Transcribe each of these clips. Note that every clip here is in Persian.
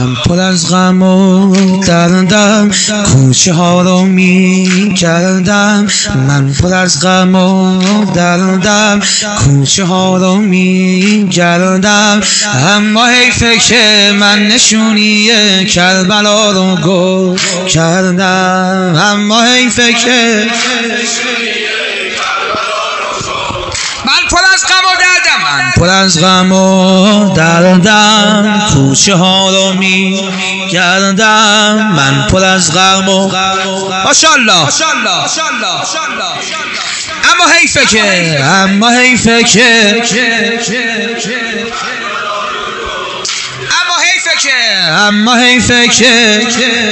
من پر از غم و دردم کوچه ها رو می کردم. من پر از غم و دردم کوچه ها رو می کردم. اما حیفه که من نشونی کربلا رو گم کردم. اما حیفه که من پر از غم و دردم، من پر از غم و دردم کوچه ها رو می گردم. من پر از غم و ماشاءالله. اما حیفه که اما حیفه که اما حیفه که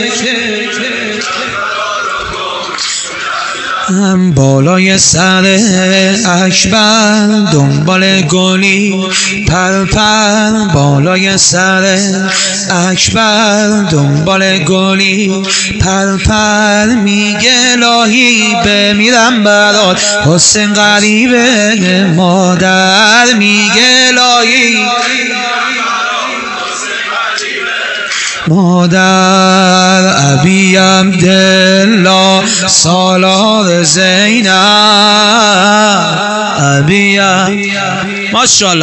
بالای سر اکبر دنبال گلی پرپر. بالای سر اکبر دنبال گلی پرپر. میگه الهی بمیرم برات حسین غریب مادر. میگه الهی مادر ابی عبدالله سالار زینب. ابی ماشاءالله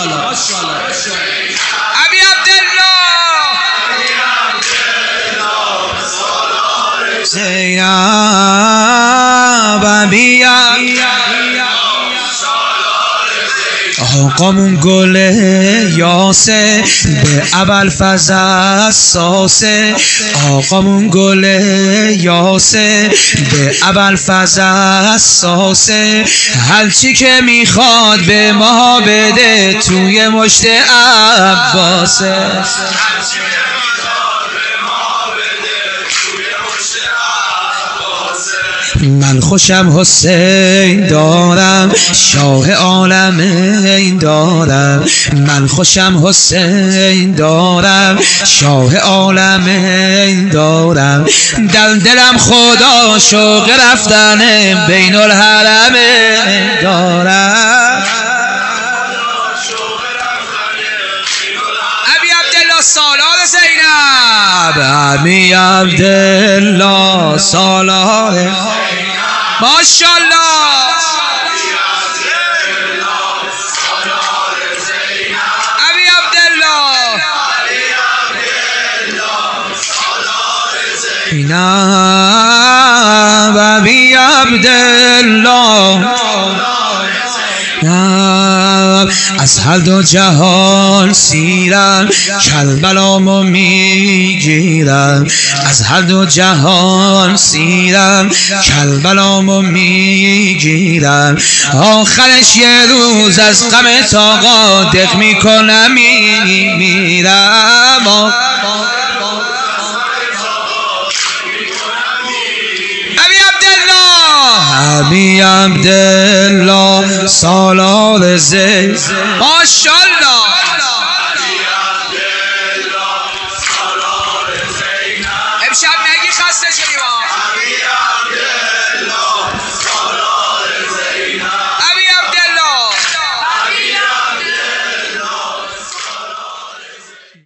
ابی عبدالله زینب. ابی آقامون گل یاسه به ابوالفضل اساسه. آقامون گل یاسه به ابوالفضل اساسه. هرچی که میخواد به ما بده توی مشت عباسه. من خوشم حسین دارم شاه عالم این دارم. من خوشم حسین دارم شاه عالم این دارم. در دلم خدا شوق رفتن بین الحرم دارم. ابی عبدالله سالار زینب. ابی عبدالله سالار ماشاءالله. ابی عبدالله زینب. ابی عبدالله از هر دو جهان سیرم کربلامو میگیرم. از هر دو جهان سیرم کربلامو میگیرم. آخرش یه روز از غم طاقا دق میکنم میمیرم. ابی عبدالله سالار زینب ماشاءالله. امشب نگی خسته شدیم.